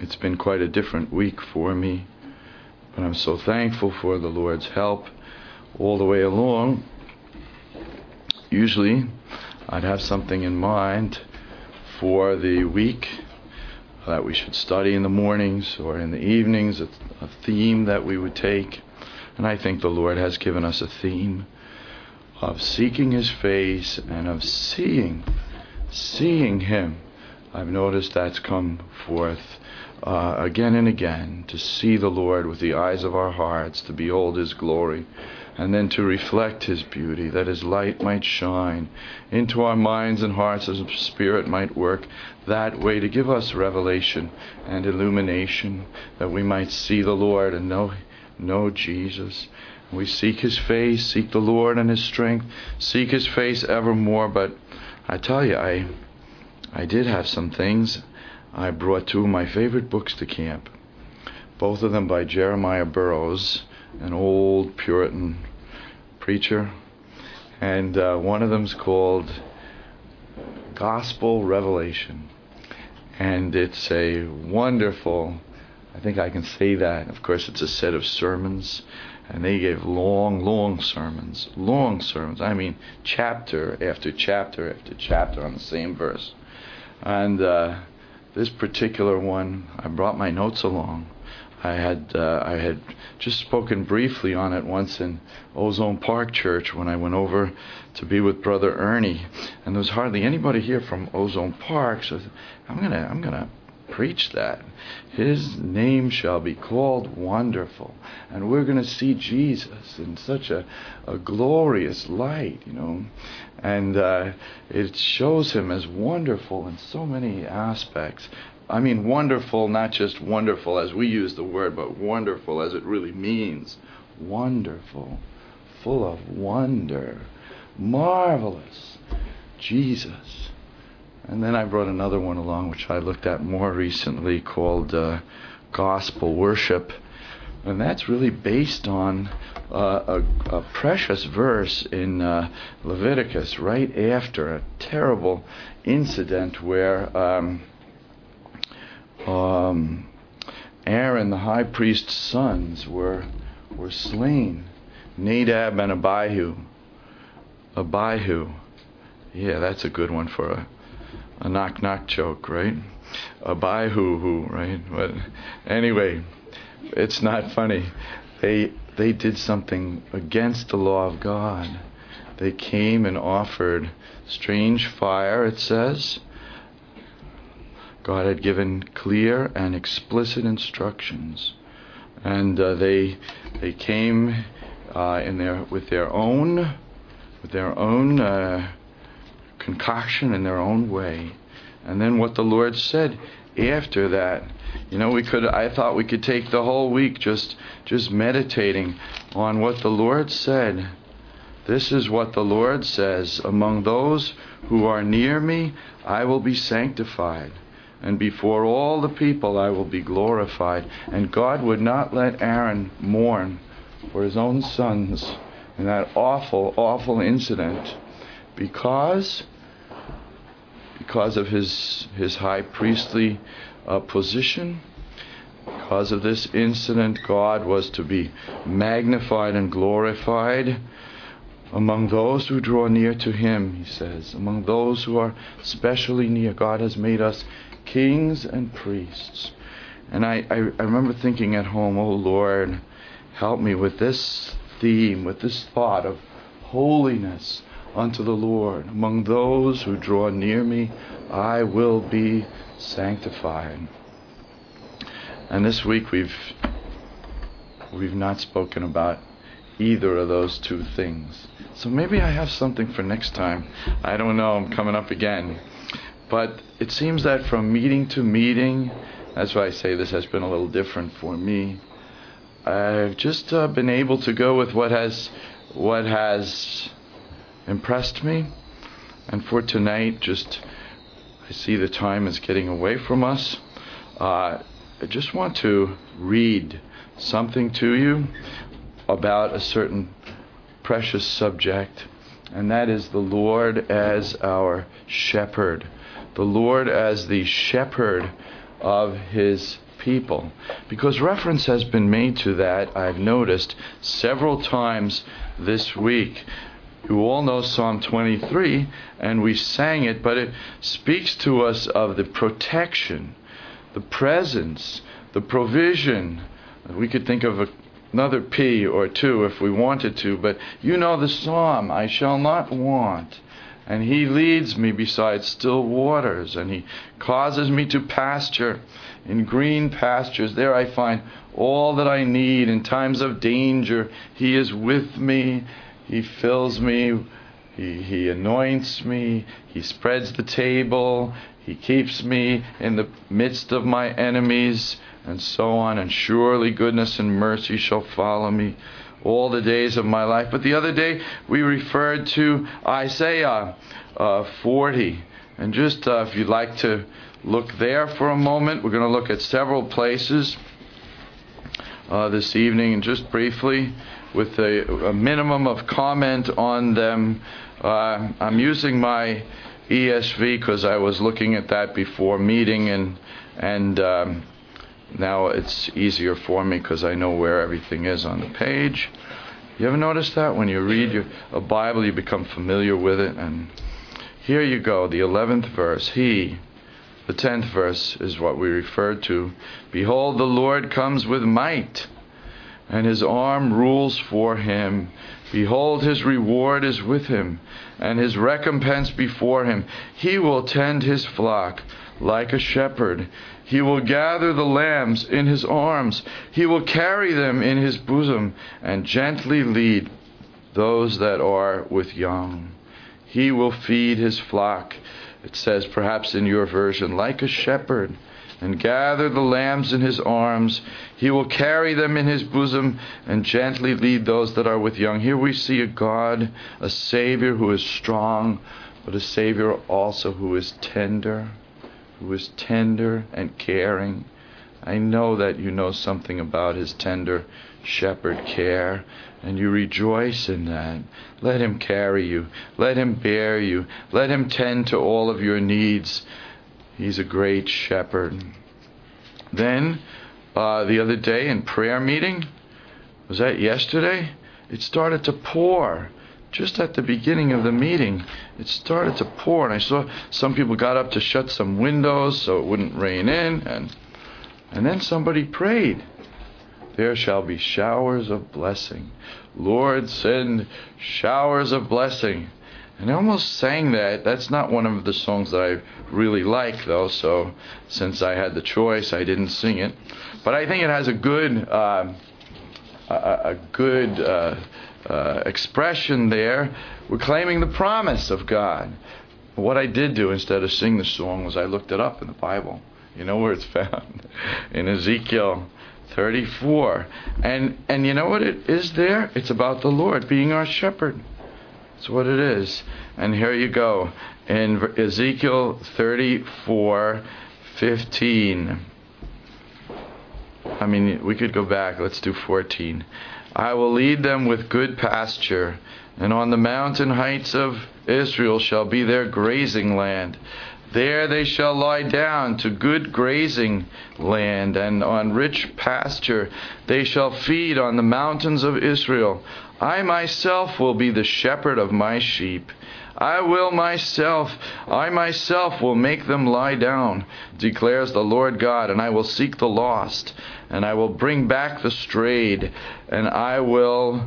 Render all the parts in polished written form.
It's been quite a different week for me, but I'm so thankful for the Lord's help all the way along. Usually, I'd have something in mind for the week that we should study in the mornings or in the evenings, a theme that we would take. And I think the Lord has given us a theme of seeking His face and of seeing Him. I've noticed that's come forth again and again, to see the Lord with the eyes of our hearts, to behold His glory, and then to reflect His beauty, that His light might shine into our minds and hearts, as His Spirit might work that way to give us revelation and illumination, that we might see the Lord and know Jesus. We seek His face, seek the Lord and His strength, seek His face evermore. But I tell you, I did have some things. I brought two of my favorite books to camp, both of them by Jeremiah Burroughs, an old Puritan preacher, and one of them's called Gospel Revelation, and it's a wonderful, I think I can say that, of course it's a set of sermons, and they gave long sermons, I mean chapter after chapter after chapter on the same verse. And this particular one, I brought my notes along. I had just spoken briefly on it once in Ozone Park Church when I went over to be with Brother Ernie, and there was hardly anybody here from Ozone Park, so I'm gonna preach that. His name shall be called Wonderful, and we're gonna see Jesus in such a glorious light, and it shows Him as wonderful in so many aspects. I mean wonderful, not just wonderful as we use the word, but wonderful as it really means. Wonderful, full of wonder, marvelous, Jesus. And then I brought another one along, which I looked at more recently, called Gospel Worship. And that's really based on a precious verse in Leviticus, right after a terrible incident where Aaron, the high priest's sons, were slain. Nadab and Abihu. Yeah, that's a good one for a knock-knock joke, right? Abihu, right? But anyway, it's not funny. They did something against the law of God. They came and offered strange fire, it says. God had given clear and explicit instructions, and they came with their own concoction in their own way. And then what the Lord said after that, I thought we could take the whole week just meditating on what the Lord said. This is what the Lord says: among those who are near me, I will be sanctified, and before all the people I will be glorified. And God would not let Aaron mourn for his own sons in that awful incident because of his high priestly position. Because of this incident, God was to be magnified and glorified among those who draw near to Him, He says. Among those who are specially near, God has made us kings and priests. And I remember thinking at home, oh Lord, help me with this theme, with this thought of holiness unto the Lord. Among those who draw near me, I will be sanctified. And this week we've not spoken about either of those two things. So maybe I have something for next time. I don't know, I'm coming up again. But it seems that from meeting to meeting, that's why I say this has been a little different for me. I've just been able to go with what has impressed me. And for tonight, I see the time is getting away from us. I just want to read something to you about a certain precious subject, and that is the Lord as our shepherd. The Lord as the shepherd of His people. Because reference has been made to that, I've noticed, several times this week. You all know Psalm 23, and we sang it, but it speaks to us of the protection, the presence, the provision. We could think of another P or two if we wanted to, but you know the psalm, I shall not want. And He leads me beside still waters, and He causes me to pasture in green pastures. There I find all that I need in times of danger. He is with me. He fills me. He anoints me. He spreads the table. He keeps me in the midst of my enemies, and so on. And surely goodness and mercy shall follow me all the days of my life. But the other day we referred to Isaiah 40. And just if you'd like to look there for a moment, we're going to look at several places this evening, and just briefly with a minimum of comment on them. I'm using my ESV because I was looking at that before meeting, and now it's easier for me because I know where everything is on the page. You ever notice that? When you read a Bible, you become familiar with it. And here you go, the 11th verse. The 10th verse is what we referred to. Behold, the Lord comes with might, and His arm rules for Him. Behold, His reward is with Him, and His recompense before Him. He will tend His flock like a shepherd. He will gather the lambs in His arms. He will carry them in His bosom, and gently lead those that are with young. He will feed His flock, it says perhaps in your version, like a shepherd, and gather the lambs in His arms. He will carry them in His bosom, and gently lead those that are with young. Here we see a God, a Savior who is strong, but a Savior also who is tender and caring. I know that you know something about His tender shepherd care, and you rejoice in that. Let Him carry you. Let Him bear you. Let Him tend to all of your needs. He's a great shepherd. Then, the other day in prayer meeting, was that yesterday? It started to pour. Just at the beginning of the meeting, it started to pour, and I saw some people got up to shut some windows so it wouldn't rain in, and then somebody prayed. There shall be showers of blessing. Lord, send showers of blessing. And I almost sang that. That's not one of the songs that I really like, though, so since I had the choice, I didn't sing it. But I think it has a good expression there. We're claiming the promise of God. What I did do instead of sing the song was I looked it up in the Bible. You know where it's found? In Ezekiel 34. And you know what it is there? It's about the Lord being our shepherd. That's what it is. And here you go. In Ezekiel 34:15. I mean, we could go back. Let's do 14. I will lead them with good pasture, and on the mountain heights of Israel shall be their grazing land. There they shall lie down to good grazing land, and on rich pasture they shall feed on the mountains of Israel. I myself will be the shepherd of my sheep. I myself will make them lie down, declares the Lord God, and I will seek the lost, and I will bring back the strayed, and I will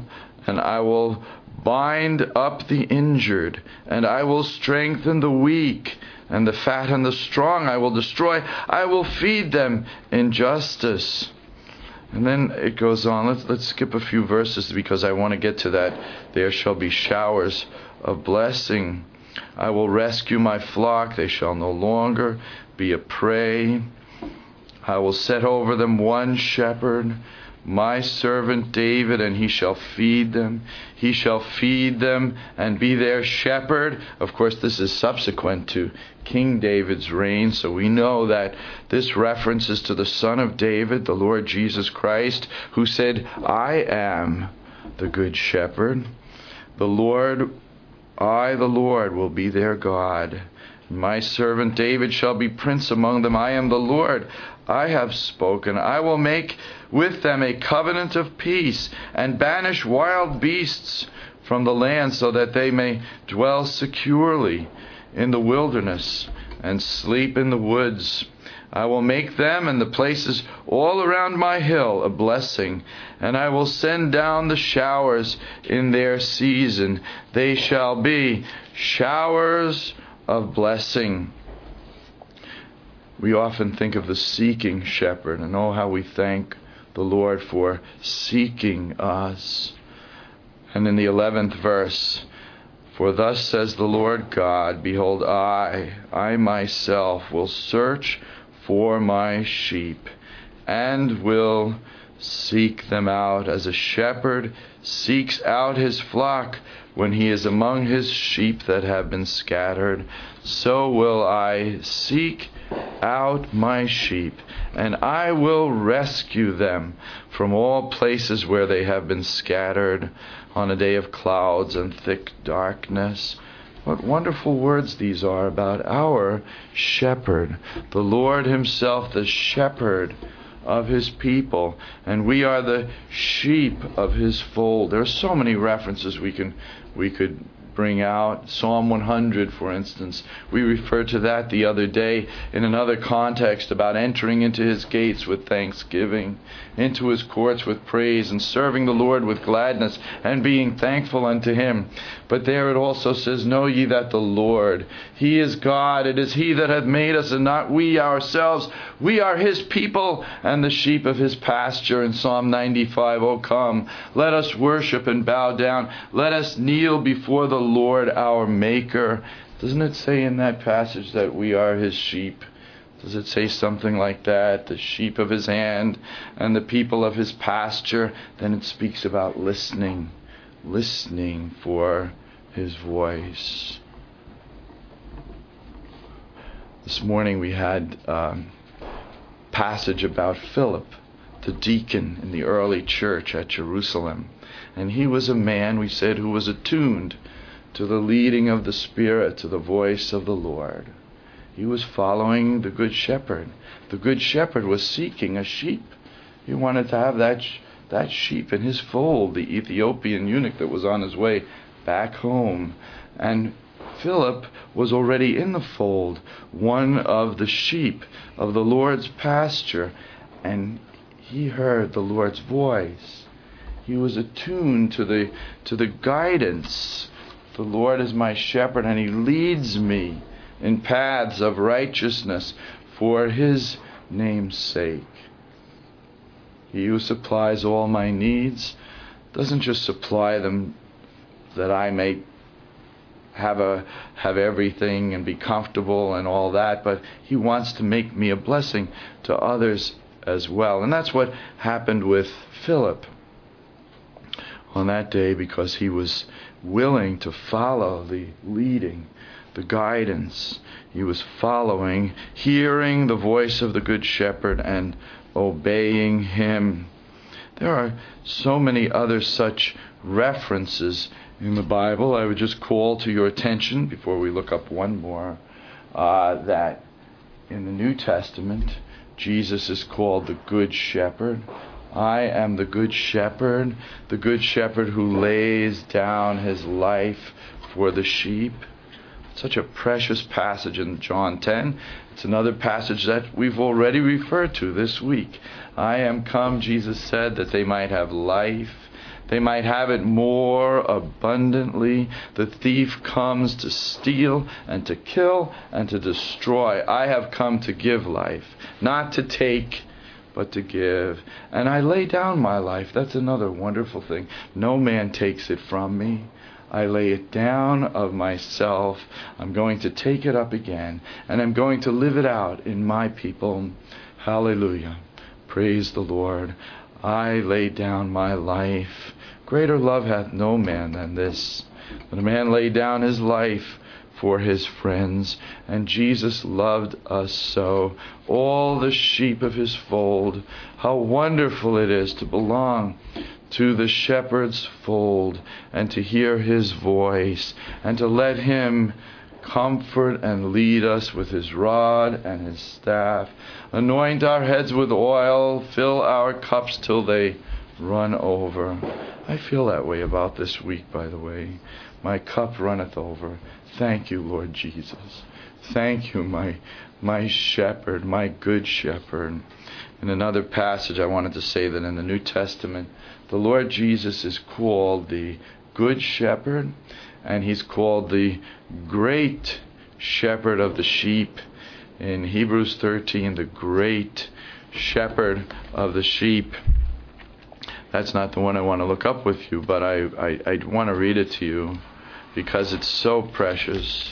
bind up the injured, and I will strengthen the weak, and the fat and the strong I will destroy. I will feed them in justice. And then it goes on. Let's skip a few verses because I want to get to that. There shall be showers of blessing. I will rescue my flock. They shall no longer be a prey. I will set over them one shepherd, my servant David, and he shall feed them. He shall feed them and be their shepherd. Of course, this is subsequent to King David's reign, so we know that this references to the Son of David, the Lord Jesus Christ, who said, I am the good shepherd. I, the Lord, will be their God, My servant David shall be prince among them. I am the Lord. I have spoken. I will make with them a covenant of peace and banish wild beasts from the land so that they may dwell securely in the wilderness and sleep in the woods. I will make them and the places all around my hill a blessing, and I will send down the showers in their season. They shall be showers of blessing. We often think of the seeking shepherd, and oh, how we thank the Lord for seeking us. And in the 11th verse, for thus says the Lord God, behold, I myself will search for my sheep, and will seek them out as a shepherd seeks out his flock when he is among his sheep that have been scattered. So will I seek out my sheep, and I will rescue them from all places where they have been scattered on a day of clouds and thick darkness. What wonderful words these are about our shepherd, the Lord himself, the shepherd of his people, and we are the sheep of his fold. There are so many references we could bring out. Psalm 100, for instance. We referred to that the other day in another context about entering into his gates with thanksgiving, into his courts with praise, and serving the Lord with gladness, and being thankful unto him. But there it also says, know ye that the Lord, he is God. It is he that hath made us, and not we ourselves. We are his people, and the sheep of his pasture. In Psalm 95, O come, let us worship and bow down. Let us kneel before the Lord our Maker. Doesn't it say in that passage that we are his sheep? Does it say something like that? The sheep of his hand and the people of his pasture. Then it speaks about listening for his voice. This morning we had a passage about Philip, the deacon in the early church at Jerusalem. And he was a man, we said, who was attuned to the leading of the Spirit, to the voice of the Lord. He was following the Good Shepherd. The Good Shepherd was seeking a sheep. He wanted to have that sheep in his fold, the Ethiopian eunuch that was on his way back home. And Philip was already in the fold, one of the sheep of the Lord's pasture. And he heard the Lord's voice. He was attuned to the guidance. The Lord is my shepherd, and he leads me in paths of righteousness for his name's sake. He who supplies all my needs doesn't just supply them that I may have everything and be comfortable and all that, but he wants to make me a blessing to others as well. And that's what happened with Philip on that day, because he was willing to follow the leading, the guidance. He was following, hearing the voice of the Good Shepherd and obeying him. There are so many other such references in the Bible. I would just call to your attention, before we look up one more, that in the New Testament, Jesus is called the Good Shepherd. I am the Good Shepherd who lays down his life for the sheep. Such a precious passage in John 10. It's another passage that we've already referred to this week. I am come, Jesus said, that they might have life. They might have it more abundantly. The thief comes to steal and to kill and to destroy. I have come to give life, not to take, but to give. And I lay down my life. That's another wonderful thing. No man takes it from me. I lay it down of myself. I'm going to take it up again, and I'm going to live it out in my people. Hallelujah. Praise the Lord. I lay down my life. Greater love hath no man than this, that a man lay down his life for his friends. And Jesus loved us so, all the sheep of his fold. How wonderful it is to belong to the shepherd's fold, and to hear his voice, and to let him Comfort and lead us with his rod and his staff. Anoint our heads with oil. Fill our cups till they run over. I feel that way about this week, by the way. My cup runneth over. Thank you, Lord Jesus. Thank you, my shepherd, my good shepherd. In another passage, I wanted to say that in the New Testament, the Lord Jesus is called the Good Shepherd, and he's called the Great Shepherd of the sheep. In Hebrews 13, the Great Shepherd of the sheep. That's not the one I want to look up with you, but I want to read it to you because it's so precious.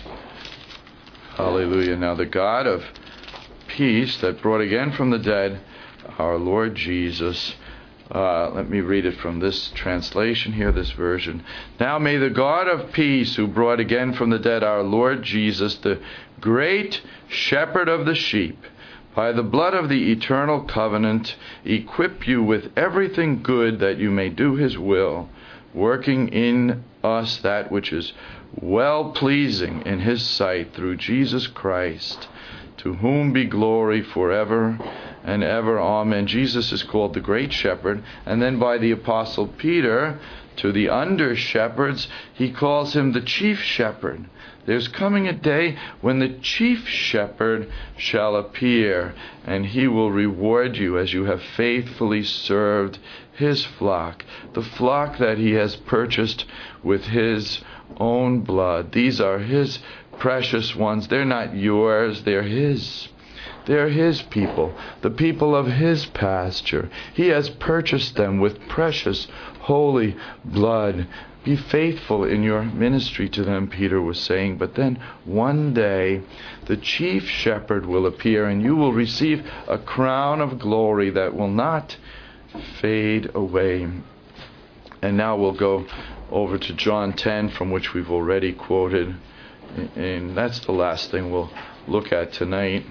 Hallelujah. Now the God of peace that brought again from the dead our Lord Jesus. Let me read it from this translation here, this version. Now may the God of peace, who brought again from the dead our Lord Jesus, the great shepherd of the sheep, by the blood of the eternal covenant, equip you with everything good that you may do his will, working in us that which is well-pleasing in his sight through Jesus Christ, to whom be glory forever and ever. Amen. Jesus is called the Great Shepherd. And then by the Apostle Peter, to the under-shepherds, he calls him the Chief Shepherd. There's coming a day when the Chief Shepherd shall appear, and he will reward you as you have faithfully served his flock, the flock that he has purchased with his own blood. These are his precious ones. They're not yours, they're his. They're his people, the people of his pasture. He has purchased them with precious, holy blood. Be faithful in your ministry to them, Peter was saying. But then one day the chief shepherd will appear, and you will receive a crown of glory that will not fade away. And now we'll go over to John 10, from which we've already quoted. And that's the last thing we'll look at tonight.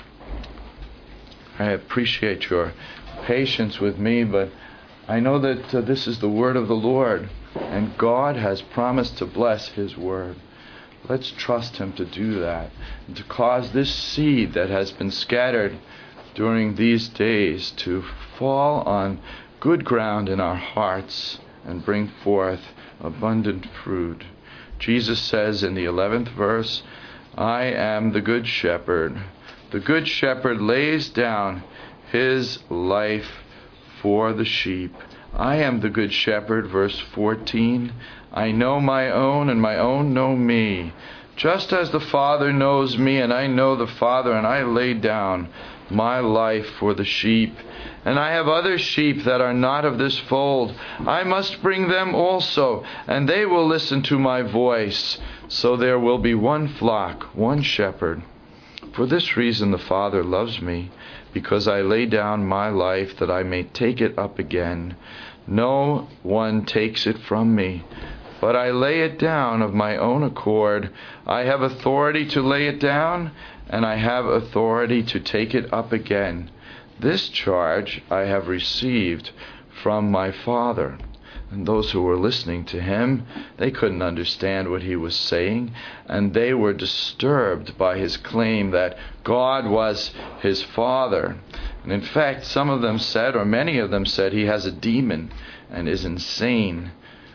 I appreciate your patience with me, but I know that this is the word of the Lord, and God has promised to bless his word. Let's trust him to do that, and to cause this seed that has been scattered during these days to fall on good ground in our hearts and bring forth abundant fruit. Jesus says in the 11th verse, I am the good shepherd. The good shepherd lays down his life for the sheep. I am the good shepherd, verse 14. I know my own, and my own know me. Just as the Father knows me, and I know the Father, and I lay down my life for the sheep. And I have other sheep that are not of this fold. I must bring them also, and they will listen to my voice. So there will be one flock, one shepherd. For this reason the Father loves me, because I lay down my life that I may take it up again. No one takes it from me, but I lay it down of my own accord. I have authority to lay it down, and I have authority to take it up again. This charge I have received from my Father. And those who were listening to him, they couldn't understand what he was saying, and they were disturbed by his claim that God was his Father. And in fact, some of them said, or many of them said, he has a demon and is insane.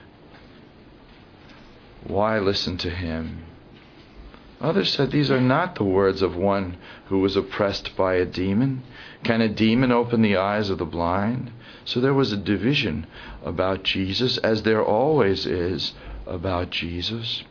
Why listen to him? Others said, these are not the words of one who was oppressed by a demon. Can a demon open the eyes of the blind? So there was a division about Jesus, as there always is about Jesus.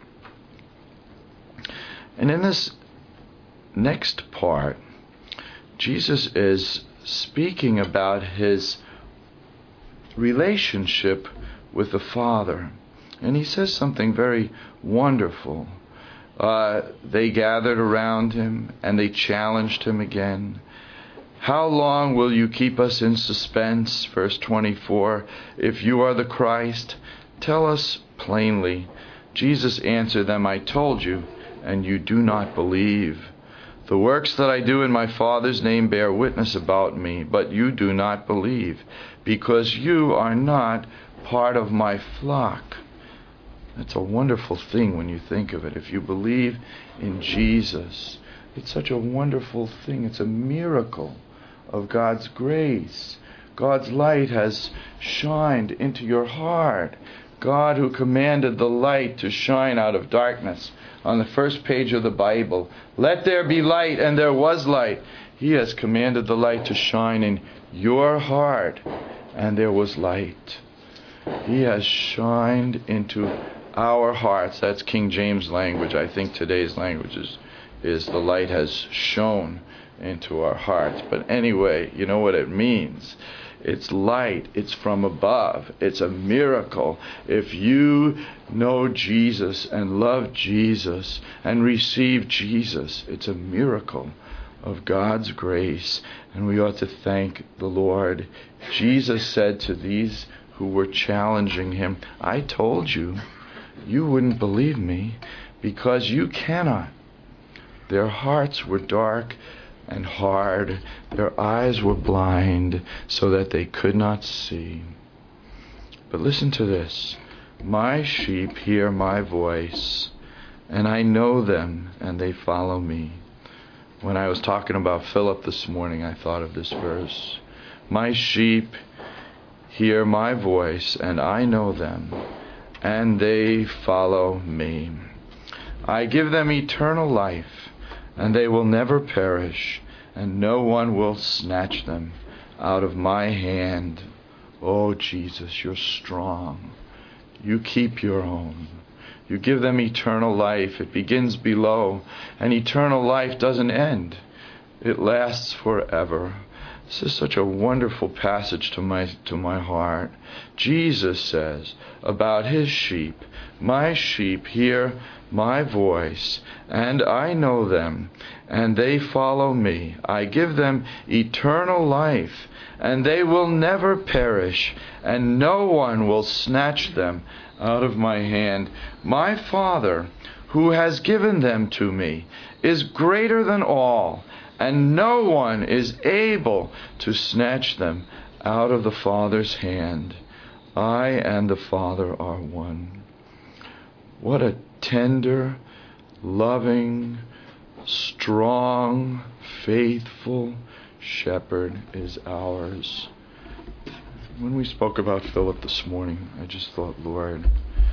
And in this next part, Jesus is speaking about his relationship with the Father. And he says something very wonderful. They gathered around him and they challenged him again. How long will you keep us in suspense? Verse 24. If you are the Christ, tell us plainly. Jesus answered them, I told you, and you do not believe. The works that I do in my Father's name bear witness about me, but you do not believe, because you are not part of my flock. That's a wonderful thing when you think of it. If you believe in Jesus, it's such a wonderful thing. It's a miracle of God's grace. God's light has shined into your heart. God, who commanded the light to shine out of darkness on the first page of the Bible. Let there be light, and there was light. He has commanded the light to shine in your heart, and there was light. He has shined into our hearts. That's King James language. I think today's language is the light has shone into our hearts. But anyway, you know what it means. It's light. It's from above. It's a miracle. If you know Jesus and love Jesus and receive Jesus, it's a miracle of God's grace. And we ought to thank the Lord. Jesus said to these who were challenging him, I told you, you wouldn't believe me because you cannot. Their hearts were dark and hard. Their eyes were blind so that they could not see. But listen to this. My sheep hear my voice, and I know them, and they follow me. When I was talking about Philip this morning, I thought of this verse. My sheep hear my voice, and I know them, and they follow me. I give them eternal life, and they will never perish, and no one will snatch them out of my hand. Oh, Jesus, you're strong. You keep your own. You give them eternal life. It begins below, and eternal life doesn't end. It lasts forever. This is such a wonderful passage to my heart. Jesus says about his sheep, my sheep hear my voice, and I know them, and they follow me. I give them eternal life, and they will never perish, and no one will snatch them out of my hand. My Father, who has given them to me, is greater than all, and no one is able to snatch them out of the Father's hand. I and the Father are one. What a tender, loving, strong, faithful shepherd is ours. When we spoke about Philip this morning, I just thought, Lord,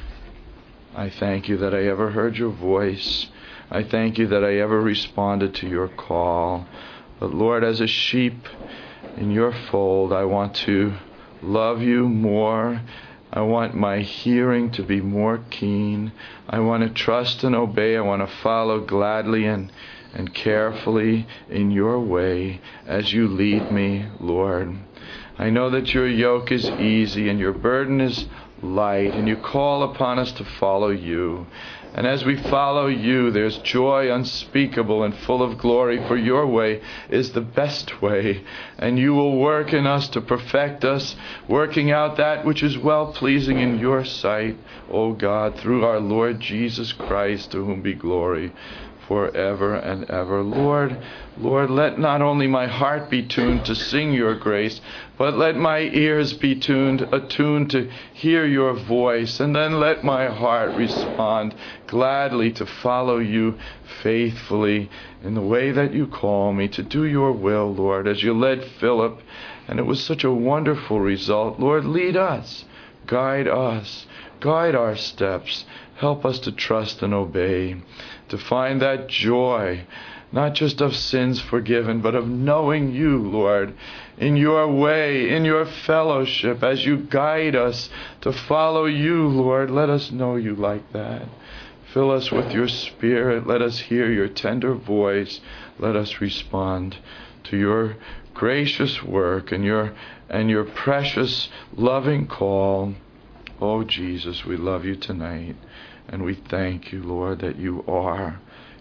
I thank you that I ever heard your voice. I thank you that I ever responded to your call. But Lord, as a sheep in your fold, I want to love you more. I want my hearing to be more keen. I want to trust and obey. I want to follow gladly and carefully in your way as you lead me, Lord. I know that your yoke is easy and your burden is light, and you call upon us to follow you. And as we follow you, there's joy unspeakable and full of glory, for your way is the best way. And you will work in us to perfect us, working out that which is well-pleasing in your sight, O God, through our Lord Jesus Christ, to whom be glory forever and ever. Lord, let not only my heart be tuned to sing your grace, but let my ears be attuned to hear your voice, and then let my heart respond gladly to follow you faithfully in the way that you call me, to do your will, Lord, as you led Philip, and it was such a wonderful result. Lord, lead us, guide our steps, help us to trust and obey, to find that joy, not just of sins forgiven, but of knowing you, Lord, in your way, in your fellowship, as you guide us to follow you, Lord. Let us know you like that. Fill us with your Spirit. Let us hear your tender voice. Let us respond to your gracious work and your precious, loving call. Oh, Jesus, we love you tonight. And we thank you, Lord, that you are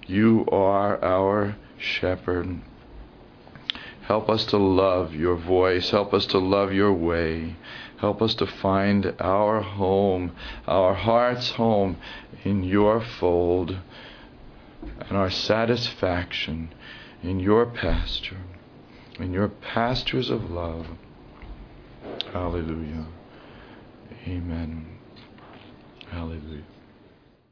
our shepherd. Help us to love your voice. Help us to love your way. Help us to find our home, our heart's home in your fold, and our satisfaction in your pasture, in your pastures of love. Hallelujah. Amen. Hallelujah.